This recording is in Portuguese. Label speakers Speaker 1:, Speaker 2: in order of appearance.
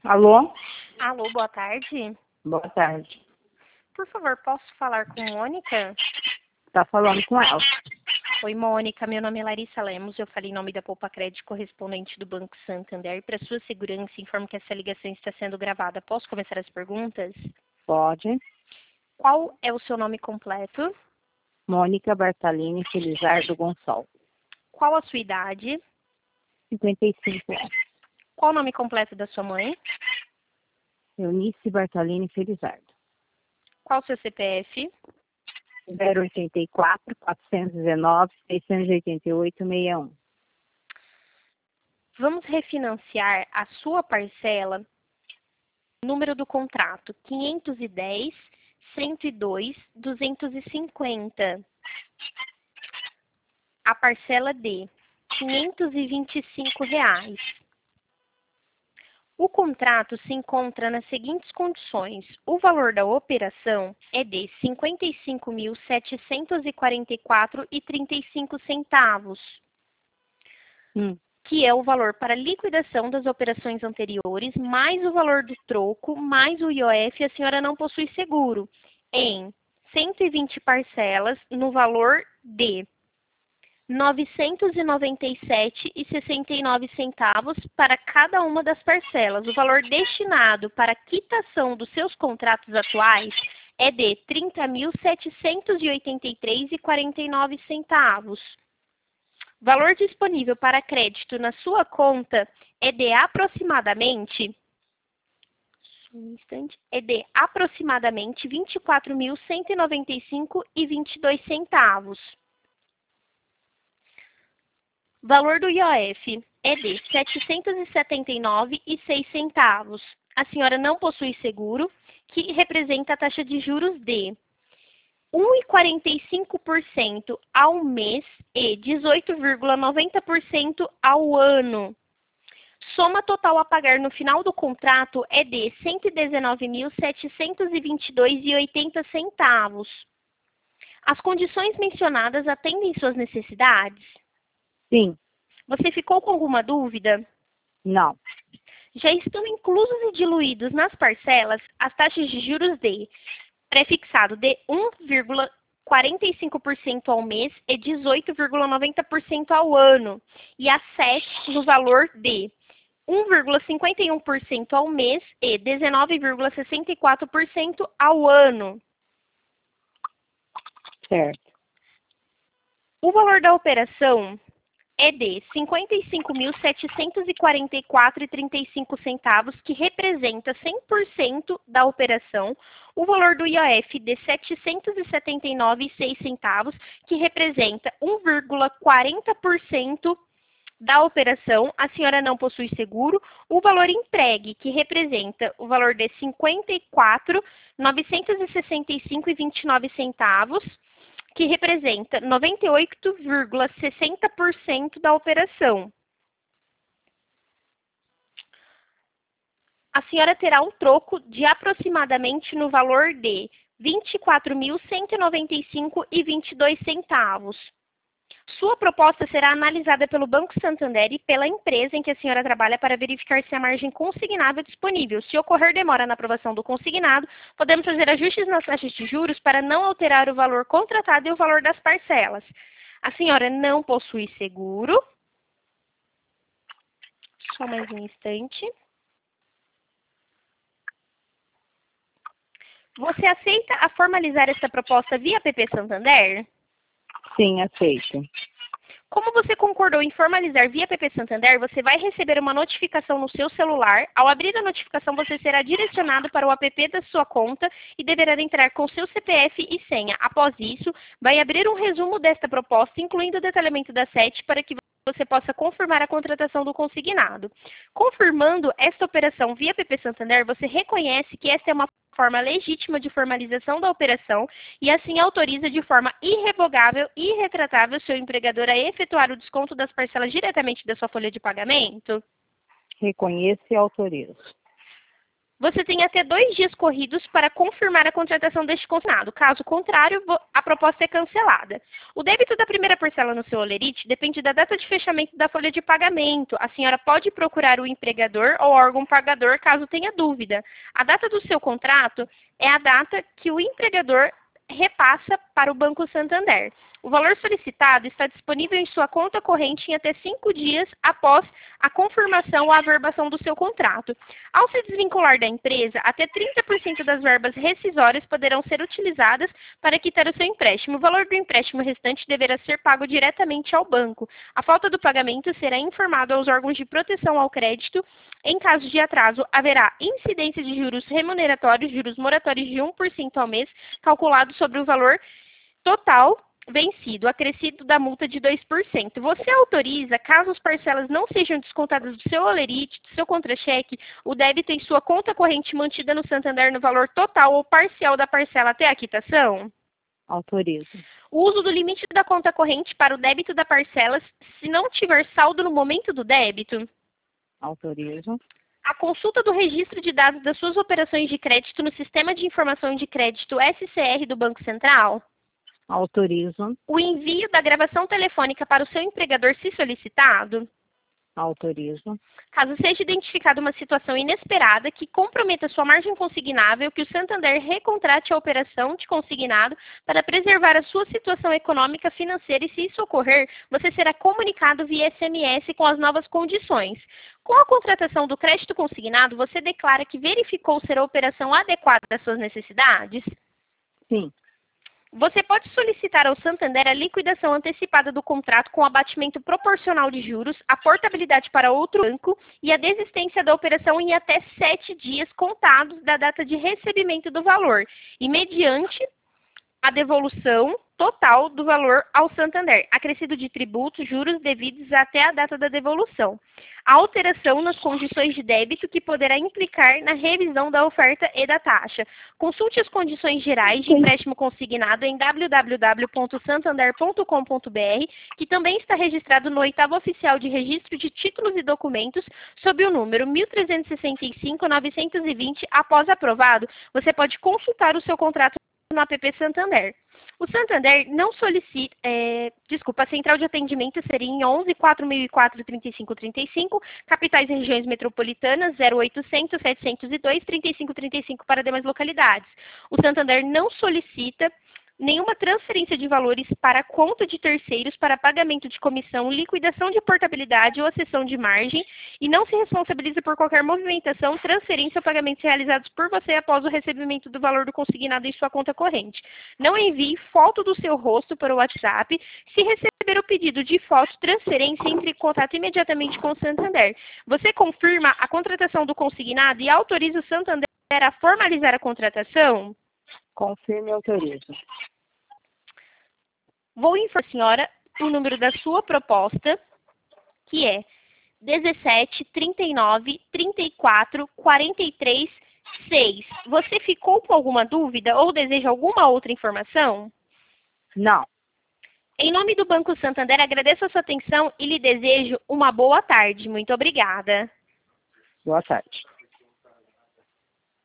Speaker 1: Alô?
Speaker 2: Alô, boa tarde.
Speaker 1: Boa tarde.
Speaker 2: Por favor, posso falar com Mônica?
Speaker 1: Tá falando com ela.
Speaker 2: Oi, Mônica. Meu nome é Larissa Lemos. Eu falei em nome da Poupa Crédito, correspondente do Banco Santander. Para sua segurança, informo que essa ligação está sendo gravada. Posso começar as perguntas?
Speaker 1: Pode.
Speaker 2: Qual é o seu nome completo?
Speaker 1: Mônica Bartalini Felizardo Gonçalves.
Speaker 2: Qual a sua idade?
Speaker 1: 55 anos.
Speaker 2: Qual o nome completo da sua mãe?
Speaker 1: Eunice Bartalini Felizardo.
Speaker 2: Qual o seu CPF?
Speaker 1: 084 419 688 61.
Speaker 2: Vamos refinanciar a sua parcela. Número do contrato: 510 102 250. A parcela de R$ 525. O contrato se encontra nas seguintes condições. O valor da operação é de R$ 55.744,35, que é o valor para liquidação das operações anteriores, mais o valor do troco, mais o IOF, a senhora não possui seguro, em 120 parcelas no valor de R$ 997,69 para cada uma das parcelas. O valor destinado para a quitação dos seus contratos atuais é de R$ 30.783,49. Valor disponível para crédito na sua conta é de aproximadamente R$ 24.195,22. Valor do IOF é de R$ 779,06. A senhora não possui seguro, que representa a taxa de juros de 1,45% ao mês e 18,90% ao ano. Soma total a pagar no final do contrato é de R$ 119.722,80. As condições mencionadas atendem suas necessidades?
Speaker 1: Sim.
Speaker 2: Você ficou com alguma dúvida?
Speaker 1: Não.
Speaker 2: Já estão inclusos e diluídos nas parcelas as taxas de juros de prefixado de 1,45% ao mês e 18,90% ao ano, e a SET no valor de 1,51% ao mês e 19,64% ao ano.
Speaker 1: Certo.
Speaker 2: O valor da operação é de R$ 55.744,35, que representa 100% da operação. O valor do IOF de R$ 779,06, que representa 1,40% da operação. A senhora não possui seguro. O valor empregue, que representa o valor de R$ 54.965,29, que representa 98,60% da operação. A senhora terá um troco de aproximadamente no valor de R$ 24.195,22. Sua proposta será analisada pelo Banco Santander e pela empresa em que a senhora trabalha para verificar se a margem consignável é disponível. Se ocorrer demora na aprovação do consignado, podemos fazer ajustes nas taxas de juros para não alterar o valor contratado e o valor das parcelas. A senhora não possui seguro. Só mais um instante. Você aceita a formalizar esta proposta via PP Santander?
Speaker 1: Sim, aceito.
Speaker 2: Como você concordou em formalizar via PP Santander, você vai receber uma notificação no seu celular. Ao abrir a notificação, você será direcionado para o app da sua conta e deverá entrar com seu CPF e senha. Após isso, vai abrir um resumo desta proposta, incluindo o detalhamento da SET, para que você possa confirmar a contratação do consignado. Confirmando esta operação via PP Santander, você reconhece que esta é uma forma legítima de formalização da operação e assim autoriza de forma irrevogável e irretratável seu empregador a efetuar o desconto das parcelas diretamente da sua folha de pagamento?
Speaker 1: Reconheço e autorizo.
Speaker 2: Você tem até 2 dias corridos para confirmar a contratação deste consignado. Caso contrário, a proposta é cancelada. O débito da primeira parcela no seu holerite depende da data de fechamento da folha de pagamento. A senhora pode procurar o empregador ou órgão pagador caso tenha dúvida. A data do seu contrato é a data que o empregador repassa para o Banco Santander. O valor solicitado está disponível em sua conta corrente em até 5 dias após a confirmação ou averbação do seu contrato. Ao se desvincular da empresa, até 30% das verbas rescisórias poderão ser utilizadas para quitar o seu empréstimo. O valor do empréstimo restante deverá ser pago diretamente ao banco. A falta do pagamento será informado aos órgãos de proteção ao crédito. Em caso de atraso, haverá incidência de juros remuneratórios, juros moratórios de 1% ao mês, calculado sobre o valor total vencido, acrescido da multa de 2%. Você autoriza, caso as parcelas não sejam descontadas do seu holerite, do seu contra-cheque, o débito em sua conta corrente mantida no Santander no valor total ou parcial da parcela até a quitação?
Speaker 1: Autorizo.
Speaker 2: O uso do limite da conta corrente para o débito da parcela se não tiver saldo no momento do débito?
Speaker 1: Autorizo.
Speaker 2: A consulta do registro de dados das suas operações de crédito no Sistema de Informação de Crédito SCR do Banco Central?
Speaker 1: Autorizo.
Speaker 2: O envio da gravação telefônica para o seu empregador se solicitado?
Speaker 1: Autorizo.
Speaker 2: Caso seja identificada uma situação inesperada que comprometa sua margem consignável, que o Santander recontrate a operação de consignado para preservar a sua situação econômica financeira e, se isso ocorrer, você será comunicado via SMS com as novas condições. Com a contratação do crédito consignado, você declara que verificou ser a operação adequada às suas necessidades?
Speaker 1: Sim.
Speaker 2: Você pode solicitar ao Santander a liquidação antecipada do contrato com abatimento proporcional de juros, a portabilidade para outro banco e a desistência da operação em até 7 dias contados da data de recebimento do valor, e mediante a devolução total do valor ao Santander, acrescido de tributos, juros devidos até a data da devolução. A alteração nas condições de débito que poderá implicar na revisão da oferta e da taxa. Consulte as condições gerais de empréstimo consignado em www.santander.com.br, que também está registrado no 8º Oficial de Registro de Títulos e Documentos, sob o número 1365-920. Após aprovado, você pode consultar o seu contrato no app Santander. O Santander não solicita, a central de atendimento seria em 11 4004 3535, capitais e regiões metropolitanas 0800 702 3535 para demais localidades. O Santander não solicita nenhuma transferência de valores para conta de terceiros para pagamento de comissão, liquidação de portabilidade ou acessão de margem e não se responsabiliza por qualquer movimentação, transferência ou pagamentos realizados por você após o recebimento do valor do consignado em sua conta corrente. Não envie foto do seu rosto para o WhatsApp. Se receber o pedido de foto, transferência, entre em contato imediatamente com o Santander. Você confirma a contratação do consignado e autoriza o Santander a formalizar a contratação?
Speaker 1: Confirme e autorizo.
Speaker 2: Vou informar a senhora o número da sua proposta, que é 17 39 34 43 6. Você ficou com alguma dúvida ou deseja alguma outra informação?
Speaker 1: Não.
Speaker 2: Em nome do Banco Santander, agradeço a sua atenção e lhe desejo uma boa tarde. Muito obrigada.
Speaker 1: Boa tarde.